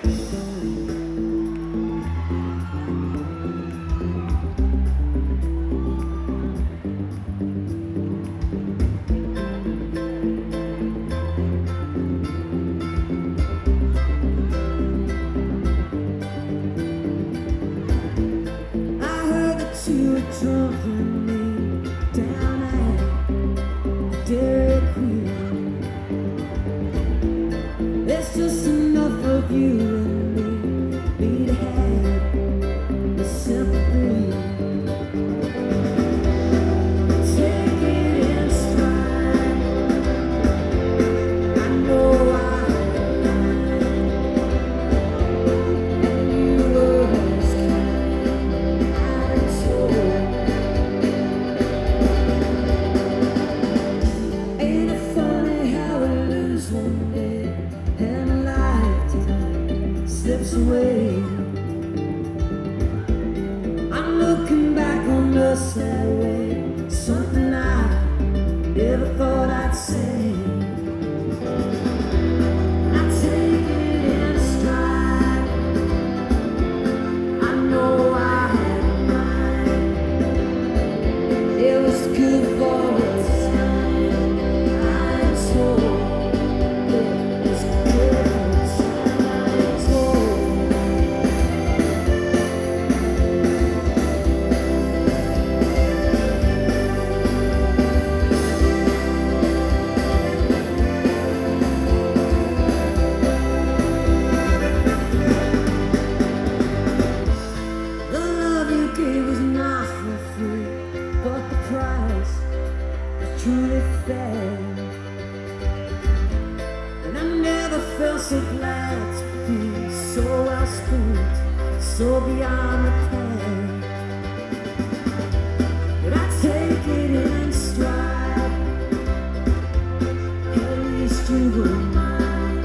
You were drunk me down at Dairy Queen. There's just enough of you and me to have a sympathy. Take it in stride. I know I lied, and you were as kind as told. Ain't it funny how we lose one day and a lifetime slips away? I'm looking back on us that way, something I never thought I'd say. I take it in stride. I know I had mine. It was good for a time. I'm told it was good for a time. I'm told. The love you gave was not for free, but the price was truly fair. And I never felt so glad to be so well spent, so beyond repair. But I take it in stride. At least you were mine.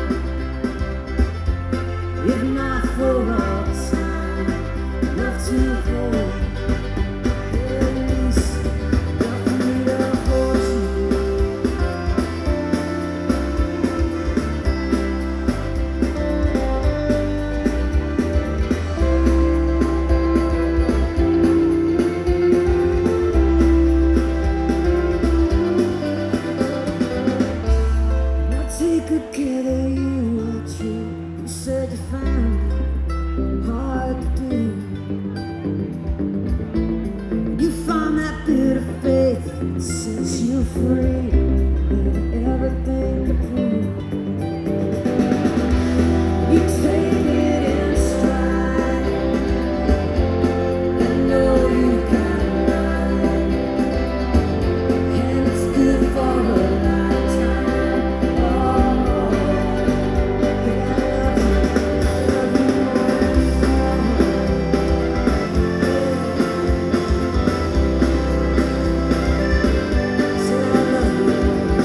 If not for all time, enough to hold. At least enough for me to hold you. I take good care of you, are true. You said you found it hard to do. You found that bit of faith that sets you free, with everything to prove. You take it in stride. I know you got it right, and it's good for a lifetime. Oh, yeah, I love you more and more. So I love you.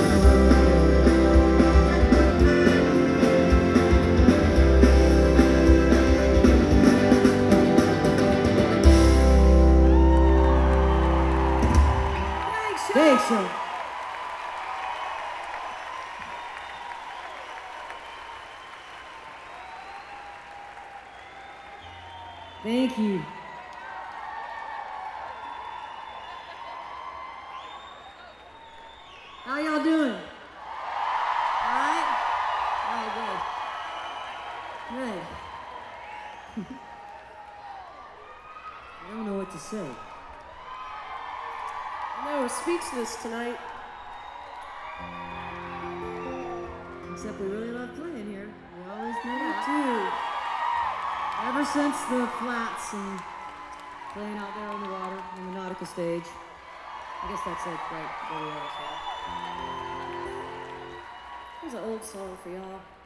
Thanks, Sean. Thank you. How y'all doing? All right? All right, good. Good. I don't know what to say. No, speechless tonight. Except we really love playing here. We always know Me that. too. Ever since the flats and playing out there on the water on the nautical stage. I guess that's it, right? Where we are, so. Here's an old song for y'all.